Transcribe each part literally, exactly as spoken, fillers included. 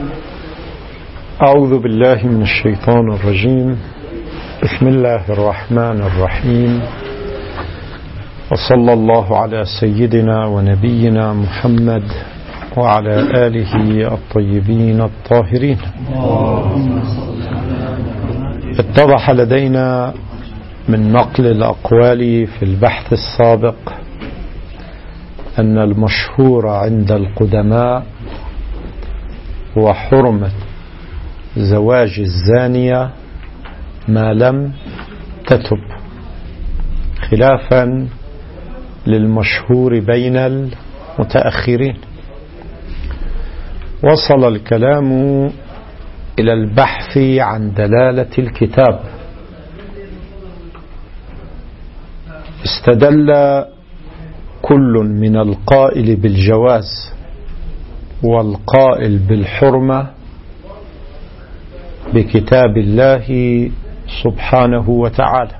أعوذ بالله من الشيطان الرجيم. بسم الله الرحمن الرحيم، وصلى الله على سيدنا ونبينا محمد وعلى آله الطيبين الطاهرين. اتضح لدينا من نقل الأقوال في البحث السابق أن المشهور عند القدماء هو حرمة زواج الزانية ما لم تتب، خلافا للمشهور بين المتأخرين. وصل الكلام إلى البحث عن دلالة الكتاب. استدل كل من القائل بالجواز والقائل بالحرمة بكتاب الله سبحانه وتعالى.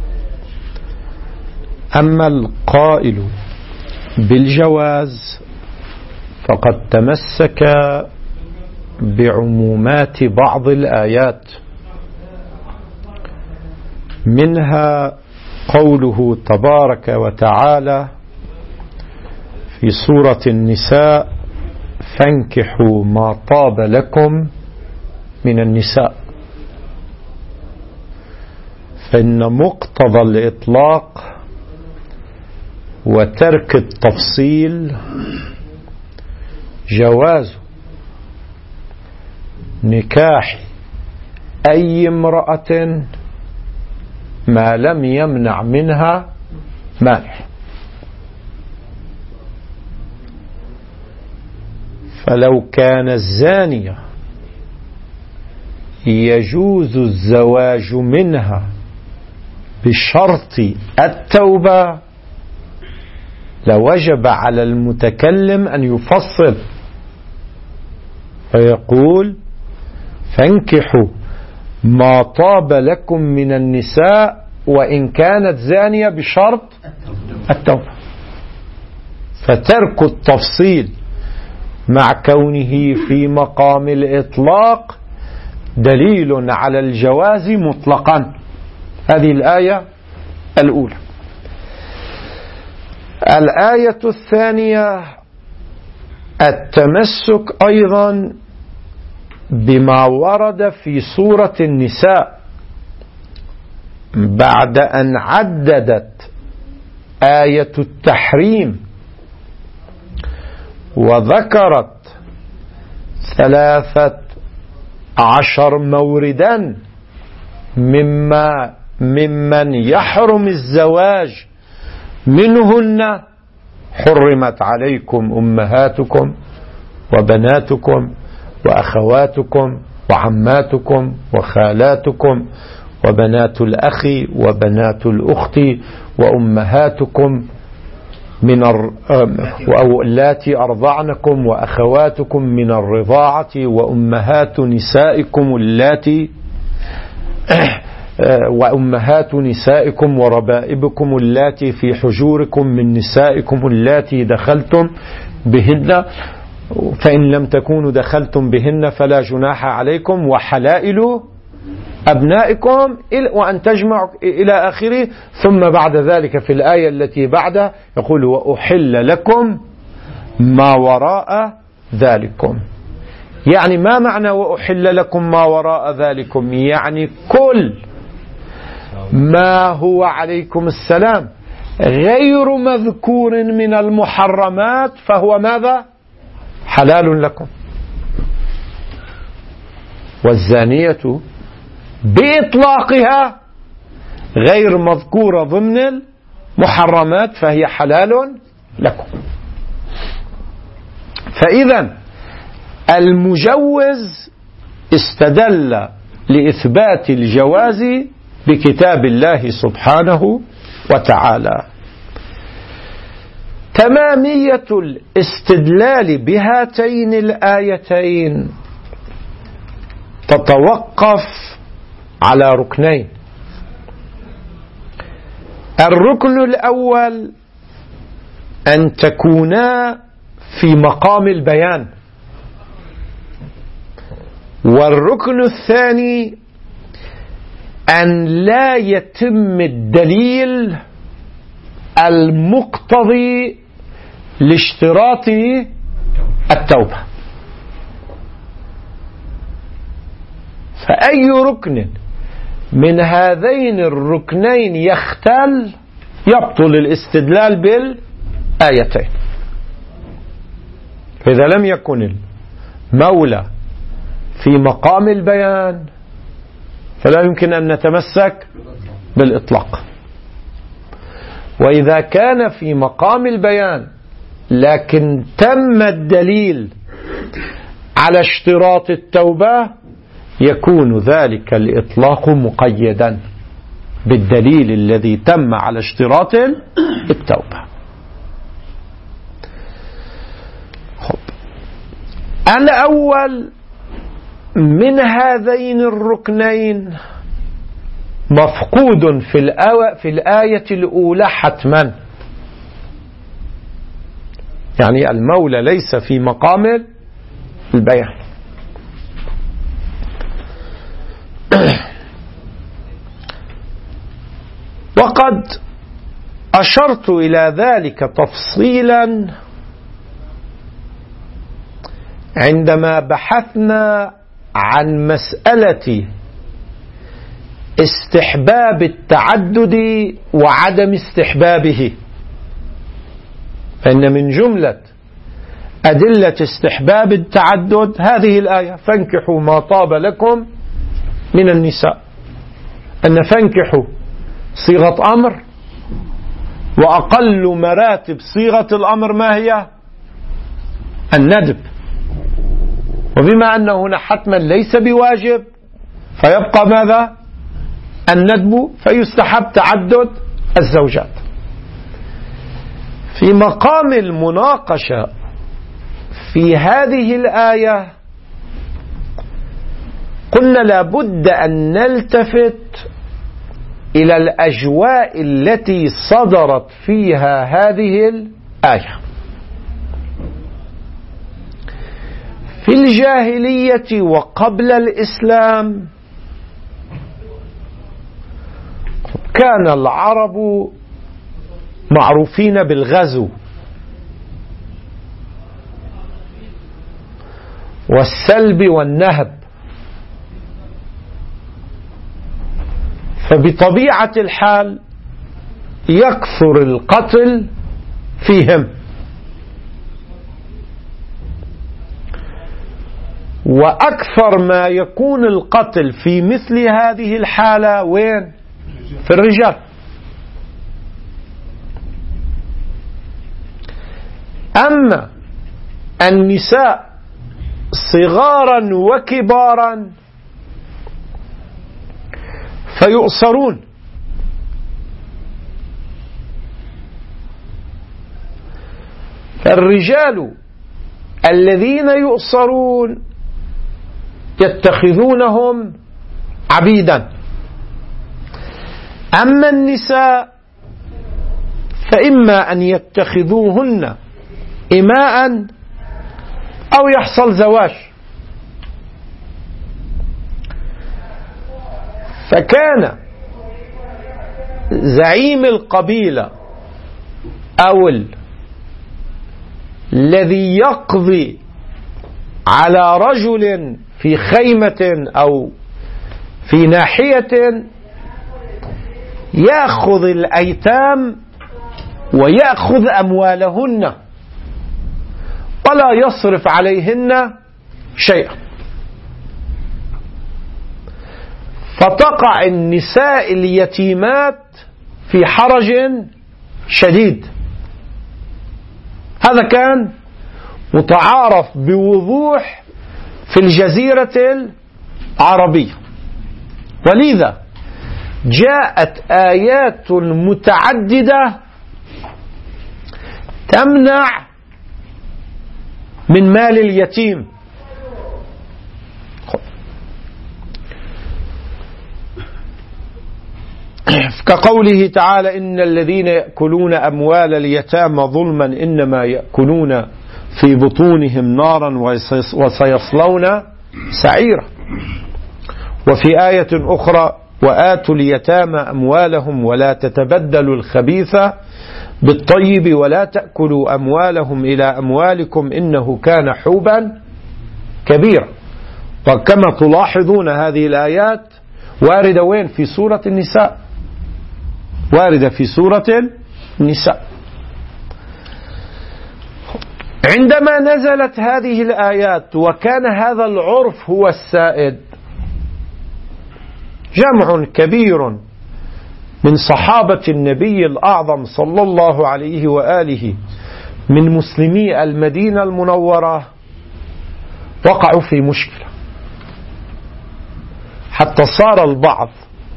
أما القائل بالجواز فقد تمسك بعمومات بعض الآيات، منها قوله تبارك وتعالى في سورة النساء: فانكحوا ما طاب لكم من النساء. فإن مقتضى الإطلاق وترك التفصيل جواز نكاح أي امرأة ما لم يمنع منها مانع. فلو كان الزانية يجوز الزواج منها بشرط التوبة لوجب على المتكلم أن يفصل فيقول: فانكحوا ما طاب لكم من النساء وإن كانت زانية بشرط التوبة. فترك التفصيل مع كونه في مقام الإطلاق دليل على الجواز مطلقا. هذه الآية الأولى. الآية الثانية التمسك أيضا بما ورد في سورة النساء بعد أن عددت آية التحريم وذكرت ثلاثة عشر موردا مما ممن يحرم الزواج منهن: حرمت عليكم أمهاتكم وبناتكم وأخواتكم وعماتكم وخالاتكم وبنات الأخ وبنات الأخت وأمهاتكم من اللاتي أرضعنكم وأخواتكم من الرضاعة وأمهات نسائكم اللاتي وأمهات نسائكم وربائبكم اللاتي في حجوركم من نسائكم اللاتي دخلتم بهن، فإن لم تكونوا دخلتم بهن فلا جناح عليكم، وحلائل أبنائكم وأن تجمعوا إلى آخره. ثم بعد ذلك في الآية التي بعدها يقول: وأحل لكم ما وراء ذلكم. يعني ما معنى وأحل لكم ما وراء ذلكم؟ يعني كل ما هو عليكم السلام غير مذكور من المحرمات فهو ماذا؟ حلال لكم. والزانية بإطلاقها غير مذكورة ضمن المحرمات فهي حلال لكم. فإذا المجوز استدل لإثبات الجواز بكتاب الله سبحانه وتعالى. تمامية الاستدلال بهاتين الآيتين تتوقف على ركنين. الركن الأول أن تكونا في مقام البيان، والركن الثاني أن لا يتم الدليل المقتضي لاشتراط التوبة. فأي ركن من هذين الركنين يختل يبطل الاستدلال بالآيتين. فإذا لم يكن المولى في مقام البيان فلا يمكن أن نتمسك بالإطلاق، وإذا كان في مقام البيان لكن تم الدليل على اشتراط التوبة يكون ذلك الإطلاق مقيدا بالدليل الذي تم على اشتراط التوبة. الأول من هذين الركنين مفقود في الآية, في الآية الأولى حتما، يعني المولى ليس في مقام البيان. وقد أشرت إلى ذلك تفصيلا عندما بحثنا عن مسألة استحباب التعدد وعدم استحبابه، فإن من جملة أدلة استحباب التعدد هذه الآية: فانكحوا ما طاب لكم من النساء. أن فانكحوا صيغة أمر، وأقل مراتب صيغة الأمر ما هي؟ الندب. وبما أنه هنا حتما ليس بواجب فيبقى ماذا؟ الندب، فيستحب تعدد الزوجات. في مقام المناقشة في هذه الآية قلنا لابد أن نلتفت إلى الأجواء التي صدرت فيها هذه الآية. في الجاهلية وقبل الإسلام كان العرب معروفين بالغزو والسلب والنهب، فبطبيعة الحال يكثر القتل فيهم، وأكثر ما يكون القتل في مثل هذه الحالة وين؟ في الرجال. أما النساء صغارا وكبارا فيؤسرون. الرجال الذين يؤسرون يتخذونهم عبيدا، أما النساء فإما أن يتخذوهن إماء أو يحصل زواج. فكان زعيم القبيلة أو الذي يقضي على رجل في خيمة أو في ناحية يأخذ الأيتام ويأخذ أموالهن ولا يصرف عليهن شيئا، فتقع النساء اليتيمات في حرج شديد. هذا كان متعارف بوضوح في الجزيرة العربية، ولذا جاءت آيات متعددة تمنع من مال اليتيم. كقوله تعالى: إن الذين يأكلون أموال اليتامى ظلما إنما يأكلون في بطونهم نارا وسيصلون سعيرا. وفي آية أخرى وآتوا اليتامى أموالهم ولا تتبدلوا الخبيث بالطيب ولا تأكلوا أموالهم إلى أموالكم إنه كان حوبا كبيرا. وكما تلاحظون هذه الآيات واردة وين؟ في سورة النساء، واردة في سورة النساء. عندما نزلت هذه الآيات وكان هذا العرف هو السائد، جمع كبير من صحابة النبي الأعظم صلى الله عليه وآله من مسلمي المدينة المنورة وقعوا في مشكلة، حتى صار البعض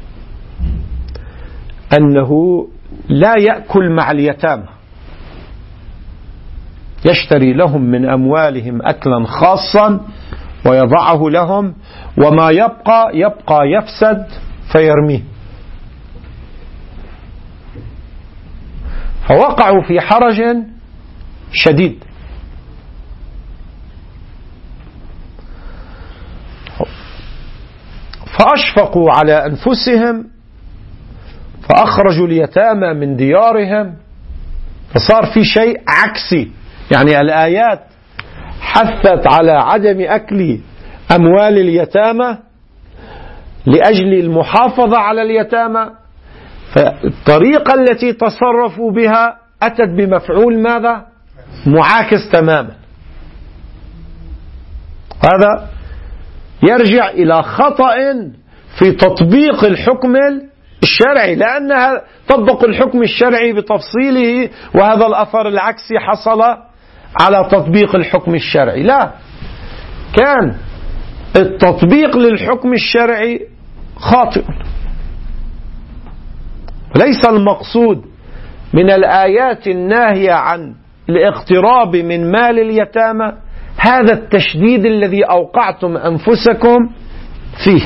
أنه لا يأكل مع اليتامى، يشتري لهم من أموالهم أكلا خاصا ويضعه لهم، وما يبقى يبقى يفسد فيرميه. فوقعوا في حرج شديد. فأشفقوا على أنفسهم فأخرجوا اليتامى من ديارهم، فصار في شيء عكسي. يعني الآيات حثت على عدم أكل أموال اليتامى لأجل المحافظة على اليتامى، فالطريقة التي تصرفوا بها أتت بمفعول ماذا؟ معاكس تماما. هذا يرجع إلى خطأ في تطبيق الحكم الشرعي، لأنها طبق الحكم الشرعي بتفصيله، وهذا الأثر العكسي حصل على تطبيق الحكم الشرعي. لا، كان التطبيق للحكم الشرعي خاطئ. ليس المقصود من الآيات الناهية عن الاقتراب من مال اليتامى هذا التشديد الذي أوقعتم أنفسكم فيه.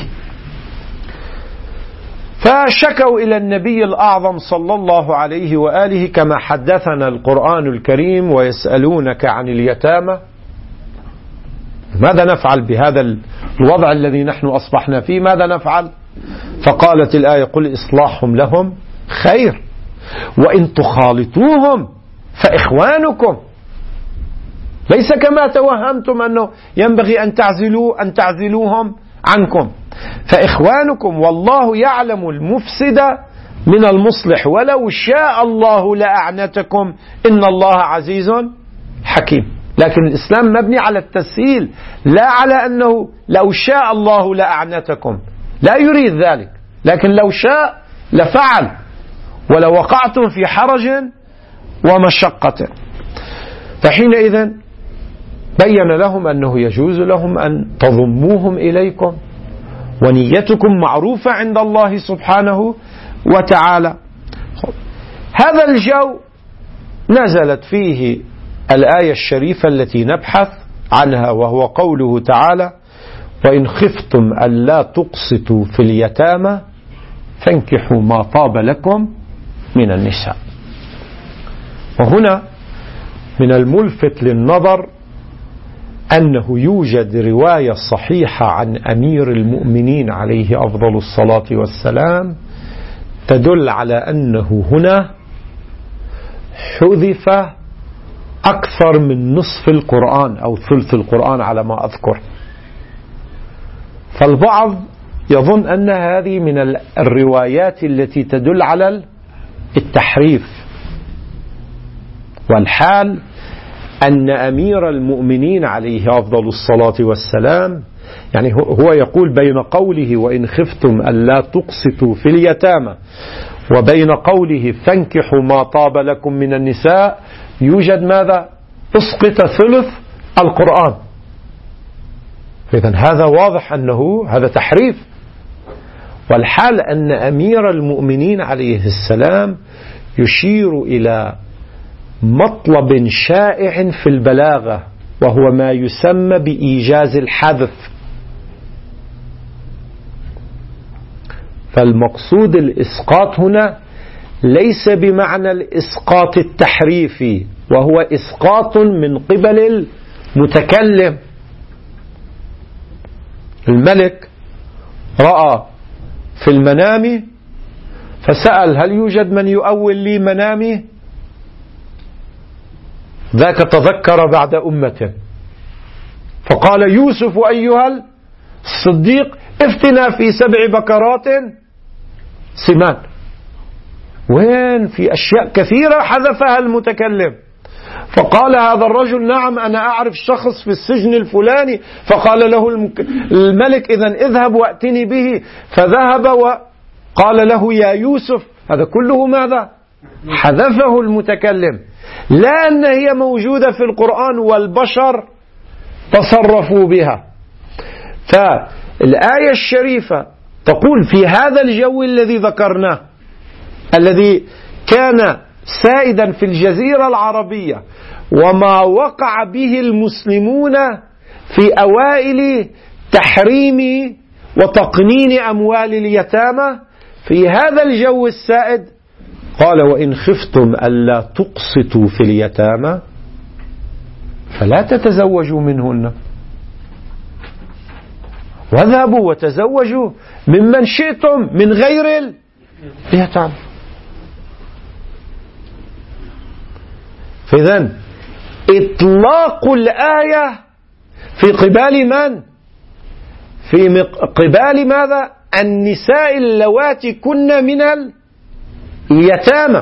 فشكوا إلى النبي الأعظم صلى الله عليه وآله كما حدثنا القرآن الكريم ويسألونك عن اليتامى ماذا نفعل بهذا الوضع الذي نحن أصبحنا فيه؟ ماذا نفعل؟ فقالت الآية قل إصلاحهم لهم خير وإن تخالطوهم فإخوانكم. ليس كما توهمتم أنه ينبغي أن تعزلوا أن تعزلوهم عنكم، فإخوانكم والله يعلم المفسد من المصلح ولو شاء الله لأعنتكم إن الله عزيز حكيم. لكن الإسلام مبني على التسهيل، لا على أنه لو شاء الله لأعنتكم، لا يريد ذلك، لكن لو شاء لفعل، ولو وقعتم في حرج ومشقة. فحينئذ بين لهم أنه يجوز لهم أن تضموهم إليكم ونيتكم معروفة عند الله سبحانه وتعالى. هذا الجو نزلت فيه الآية الشريفة التي نبحث عنها، وهو قوله تعالى وإن خفتم ألا تقسطوا في اليتامى فانكحوا ما طاب لكم من النساء. وهنا من الملفت للنظر أنه يوجد رواية صحيحة عن أمير المؤمنين عليه أفضل الصلاة والسلام تدل على أنه هنا حذف أكثر من نصف القرآن أو ثلث القرآن على ما أذكر. فالبعض يظن أن هذه من الروايات التي تدل على التحريف، والحال أن أمير المؤمنين عليه أفضل الصلاة والسلام يعني هو يقول بين قوله وإن خفتم ألا تقسطوا في اليتامى وبين قوله فانكحوا ما طاب لكم من النساء يوجد ماذا؟ اسقط ثلث القرآن. إذن هذا واضح أنه هذا تحريف، والحال أن أمير المؤمنين عليه السلام يشير إلى مطلب شائع في البلاغة، وهو ما يسمى بإيجاز الحذف. فالمقصود الإسقاط هنا ليس بمعنى الإسقاط التحريفي، وهو إسقاط من قبل المتكلم. الملك رأى في المنام فسأل هل يوجد من يؤول لي منامي؟ ذاك تذكر بعد أمته فقال يوسف أيها الصديق افتنا في سبع بكرات سمان. وين؟ في أشياء كثيرة حذفها المتكلم. فقال هذا الرجل نعم أنا أعرف شخص في السجن الفلاني. فقال له الملك إذن اذهب وأتني به. فذهب وقال له يا يوسف. هذا كله ماذا؟ حذفه المتكلم، لا أن هي موجودة في القرآن والبشر تصرفوا بها. فالآية الشريفة تقول في هذا الجو الذي ذكرناه الذي كان سائدا في الجزيرة العربية وما وقع به المسلمون في أوائل تحريم وتقنين أموال اليتامى، في هذا الجو السائد قال وإن خفتم ألا تقسطوا في اليتامى فلا تتزوجوا منهن واذهبوا وتزوجوا ممن شئتم من غير اليتامى. فإذن إطلاق الآية في قبال من؟ في قبال ماذا؟ النساء اللواتي كن من اليتامى.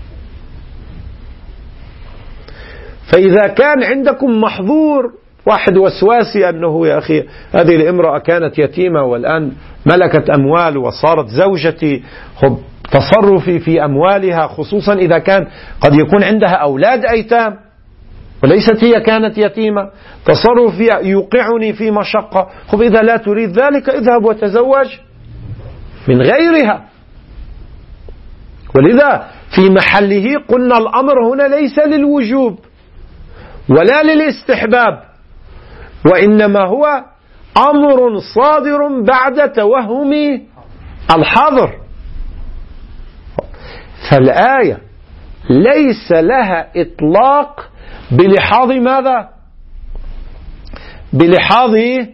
فإذا كان عندكم محظور واحد وسواسي أنه يا أخي هذه الامرأة كانت يتيمة والآن ملكت أموال وصارت زوجتي، خب تصرفي في أموالها خصوصا إذا كان قد يكون عندها أولاد أيتام وليست هي كانت يتيمة، تصرفي يوقعني في مشقة. خب إذا لا تريد ذلك اذهب وتزوج من غيرها. ولذا في محله قلنا الأمر هنا ليس للوجوب ولا للاستحباب، وإنما هو أمر صادر بعد توهم الحظر. فالآية ليس لها إطلاق بلحاظ ماذا؟ بلحاظ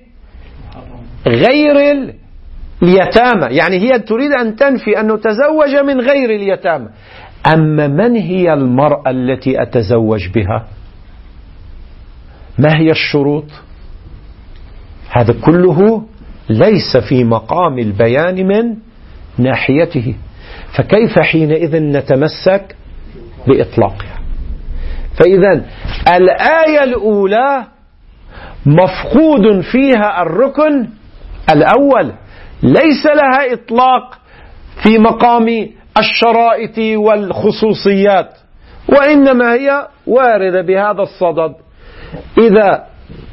غير اليتامى، يعني هي تريد أن تنفي أنه تزوج من غير اليتامى. أما من هي المرأة التي أتزوج بها؟ ما هي الشروط؟ هذا كله ليس في مقام البيان من ناحيته، فكيف حينئذ نتمسك بإطلاقها؟ فإذا الآية الأولى مفقود فيها الركن الأول، ليس لها إطلاق في مقام الشرائط والخصوصيات، وإنما هي واردة بهذا الصدد. إذا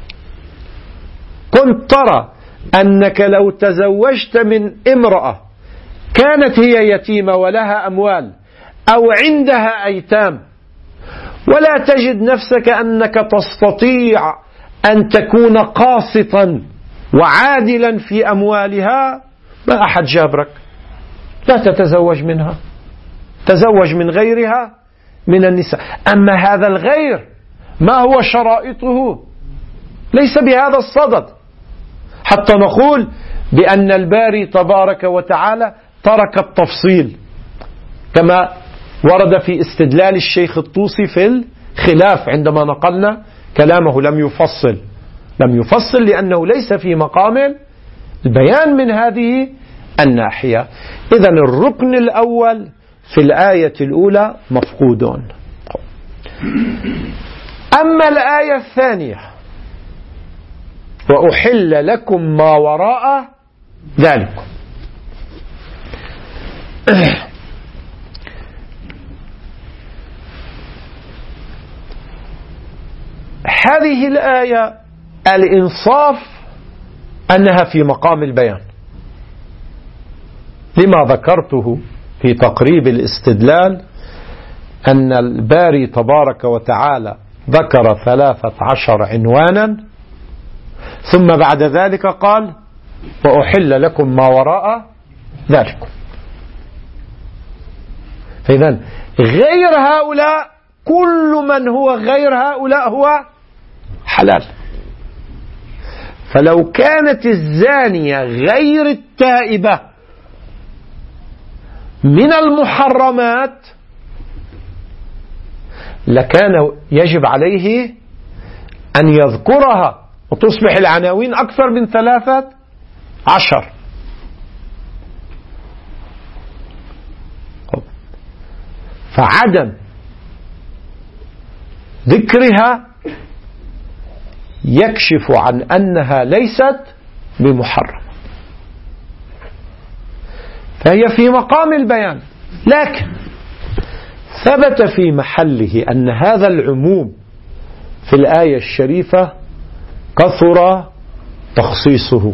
كنت ترى أنك لو تزوجت من امرأة كانت هي يتيمة ولها أموال أو عندها أيتام ولا تجد نفسك أنك تستطيع أن تكون قاسطا وعادلا في أموالها، ما أحد جابرك، لا تتزوج منها، تزوج من غيرها من النساء. أما هذا الغير ما هو شرائطه؟ ليس بهذا الصدد حتى نقول بأن الباري تبارك وتعالى ترك التفصيل، كما ورد في استدلال الشيخ الطوسي في الخلاف عندما نقلنا كلامه، لم يفصل لم يفصل لأنه ليس في مقام البيان من هذه الناحية. إذن الركن الأول في الآية الأولى مفقودون. أما الآية الثانية وأحل لكم ما وراء ذلك، هذه الآية الإنصاف أنها في مقام البيان، لما ذكرته في تقريب الاستدلال أن الباري تبارك وتعالى ذكر ثلاثة عشر عنوانا ثم بعد ذلك قال وأحل لكم ما وراء ذلك. فإذن غير هؤلاء، كل من هو غير هؤلاء هو حلال. فلو كانت الزانية غير التائبة من المحرمات لكان يجب عليه أن يذكرها وتصبح العناوين أكثر من ثلاثة عشر. فعدم ذكرها يكشف عن أنها ليست بمحرم، فهي في مقام البيان. لكن ثبت في محله أن هذا العموم في الآية الشريفة كثر تخصيصه.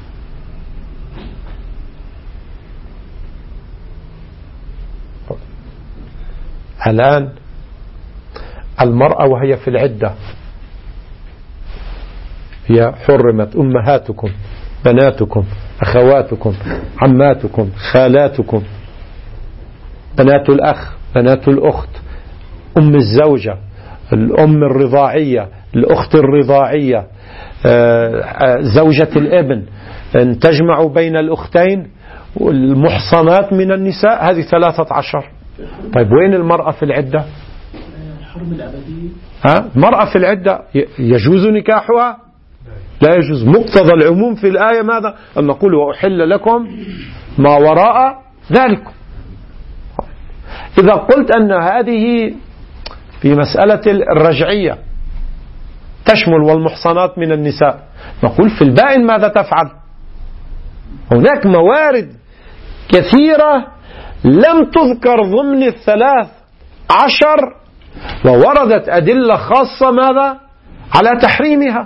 الآن المرأة وهي في العدة هي حرمت أمهاتكم، بناتكم، أخواتكم، عماتكم، خالاتكم، بنات الأخ، بنات الأخت، أم الزوجة، الأم الرضاعية، الأخت الرضاعية، زوجة الابن، أن تجمع بين الأختين، والمحصنات من النساء، هذه ثلاثة عشر. طيب وين المرأة في العدة؟ الحرم الأبدي. ها؟ المرأة في العدة يجوز نكاحها؟ لا يجوز. مقتضى العموم في الآية ماذا؟ أن نقول وأحل لكم ما وراء ذلك. إذا قلت أن هذه في مسألة الرجعية تشمل والمحصنات من النساء، نقول في البائن ماذا تفعل؟ هناك موارد كثيرة لم تذكر ضمن الثلاث عشر ووردت أدلة خاصة ماذا؟ على تحريمها.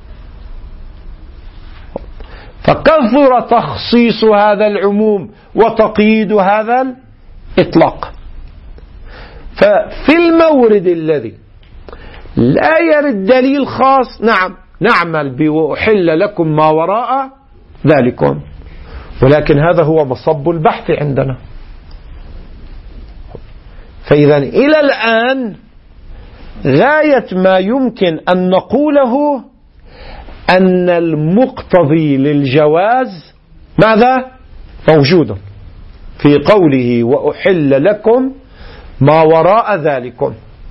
فكثر تخصيص هذا العموم وتقييد هذا الإطلاق. ففي المورد الذي لا يرد دليل خاص نعم نعمل بوحل لكم ما وراء ذلكم، ولكن هذا هو مصب البحث عندنا. فإذا إلى الآن غاية ما يمكن أن نقوله أن المقتضي للجواز ماذا؟ موجود في قوله وأحل لكم ما وراء ذلكم.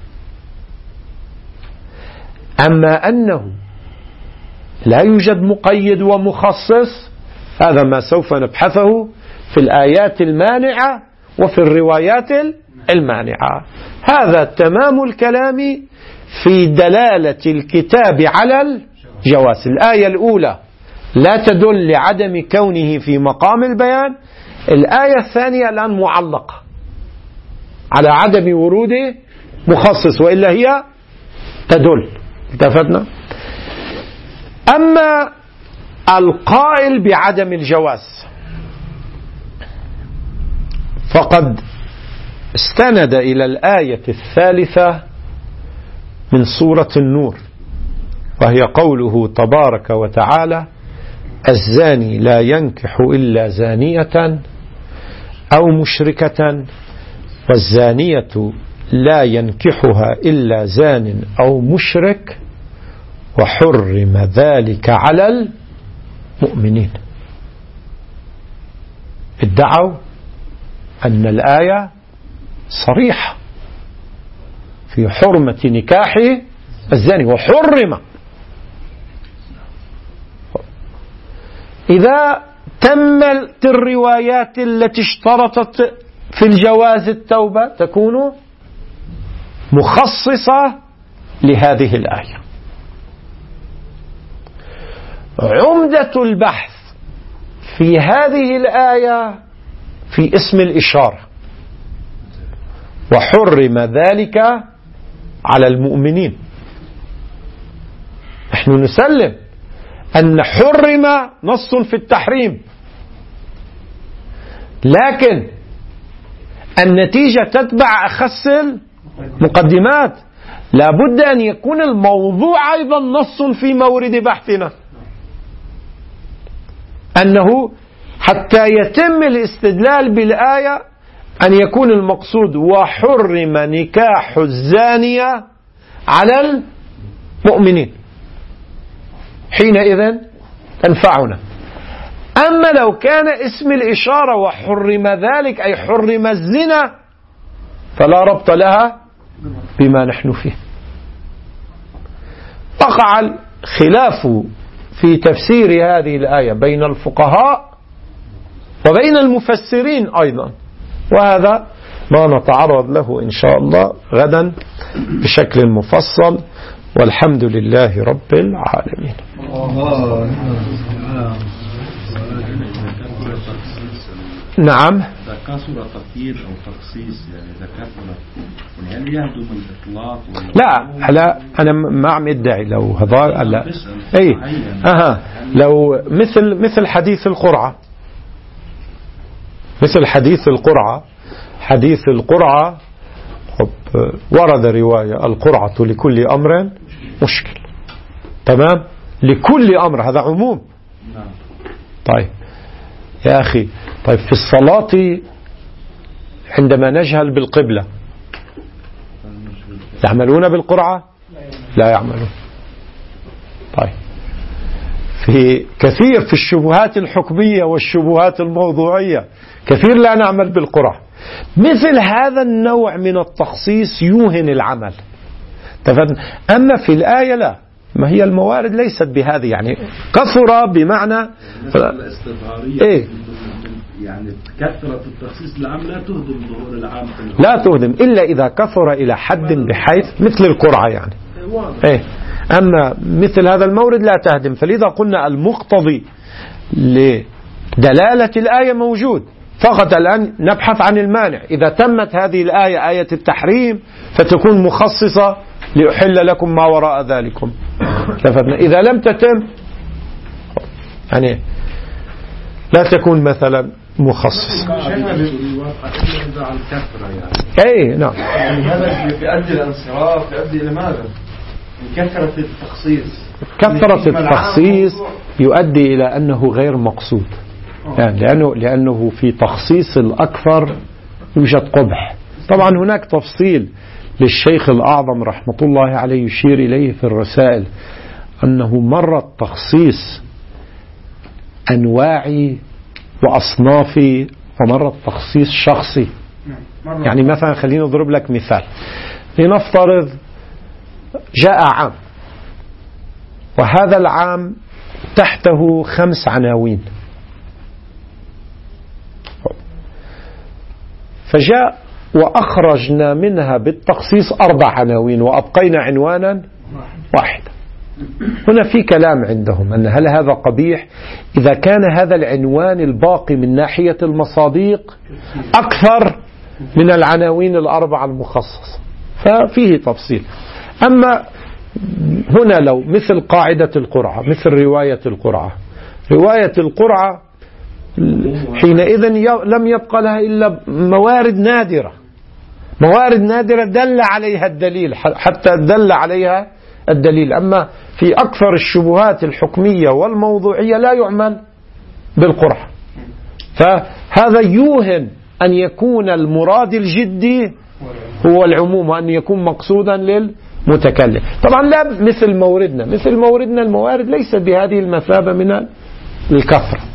أما أنه لا يوجد مقيد ومخصص هذا ما سوف نبحثه في الآيات المانعة وفي الروايات المانعة. هذا تمام الكلام في دلالة الكتاب على الجواز. الآية الأولى لا تدل لعدم كونه في مقام البيان، الآية الثانية الآن معلقة على عدم ورود مخصص، وإلا هي تدل. التفتنا. أما القائل بعدم الجواز فقد استند إلى الآية الثالثة من سورة النور، وهي قوله تبارك وتعالى الزاني لا ينكح إلا زانية أو مشركة والزانية لا ينكحها إلا زان أو مشرك وحرم ذلك على المؤمنين. ادعوا أن الآية صريحة في حرمة نكاح الزاني وحرم. إذا تمت الروايات التي اشترطت في الجواز التوبة تكون مخصصة لهذه الآية. عمدة البحث في هذه الآية في اسم الإشارة وحرم ذلك على المؤمنين. نحن نسلم أن حرم نص في التحريم، لكن النتيجة تتبع أخس المقدمات. لا بد أن يكون الموضوع أيضا نص في مورد بحثنا، أنه حتى يتم الاستدلال بالآية أن يكون المقصود وحرم نكاح الزانية على المؤمنين. حينئذ تنفعنا. أما لو كان اسم الإشارة وحرم ذلك أي حرم الزنا فلا ربط لها بما نحن فيه. وقع الخلاف في تفسير هذه الآية بين الفقهاء وبين المفسرين أيضا، وهذا ما نتعرض له إن شاء الله غدا بشكل مفصل، والحمد لله رب العالمين. نعم. إذا كثر تقييد أو تخصيص يعني إذا كثر يعني هل يهدم الإطلاق؟ لا لا أنا ما عم أدعي لو هذا لا أي أها لو مثل مثل حديث القرعة، مثل حديث القرعة حديث القرعة ورد رواية القرعة لكل أمر مشكل، تمام، لكل أمر، هذا عموم. طيب يا أخي، طيب في الصلاة عندما نجهل بالقبلة يعملون بالقرعة؟ لا يعملون. طيب في كثير في الشبهات الحكمية والشبهات الموضوعية كثير لا نعمل بالقرعة. مثل هذا النوع من التخصيص يوهن العمل. أما في الآية لا، ما هي الموارد ليست بهذه، يعني كثر بمعنى الاستظهارية إيه؟ يعني كثرة التخصيص العام لا تهدم ظهور العام، لا تهدم إلا إذا كثر إلى حد بحيث مثل القرعة يعني إيه. أما مثل هذا المورد لا تهدم، فلذا قلنا المقتضي لدلالة الآية موجود، فقط الآن نبحث عن المانع. إذا تمت هذه الآية آية التحريم فتكون مخصصة لأحل لكم ما وراء ذلكم. إذا لم تتم يعني لا تكون مثلا مخصص. أي نعم. يعني هذا يؤدي إلى الانصراف، يؤدي إلى ماذا؟ كثرة التخصيص. كثرة التخصيص يؤدي إلى أنه غير مقصود، يعني لأنه لأنه في تخصيص الأكثر يوجد قبح. طبعا هناك تفصيل للشيخ الأعظم رحمة الله عليه يشير إليه في الرسائل أنه مرة تخصيص أنواعي وأصنافي ومرة تخصيص شخصي. يعني مثلا خلينا نضرب لك مثال، لنفترض جاء عام وهذا العام تحته خمس عناوين، فجاء وأخرجنا منها بالتخصيص أربع عناوين وأبقينا عنوانا واحدا. هنا في كلام عندهم أن هل هذا قبيح إذا كان هذا العنوان الباقي من ناحية المصاديق أكثر من العناوين الأربعة المخصصة، ففيه تفصيل. أما هنا لو مثل قاعدة القرعة، مثل رواية القرعة، رواية القرعة حينئذ لم يبقى لها إلا موارد نادرة، موارد نادرة دل عليها الدليل، حتى دل عليها الدليل. أما في أكثر الشبهات الحكمية والموضوعية لا يعمل بالقرعة، فهذا يوهن أن يكون المراد الجدي هو العموم وأن يكون مقصودا للمتكلم. طبعا لا مثل موردنا، مثل موردنا الموارد ليست بهذه المثابة من الكثرة.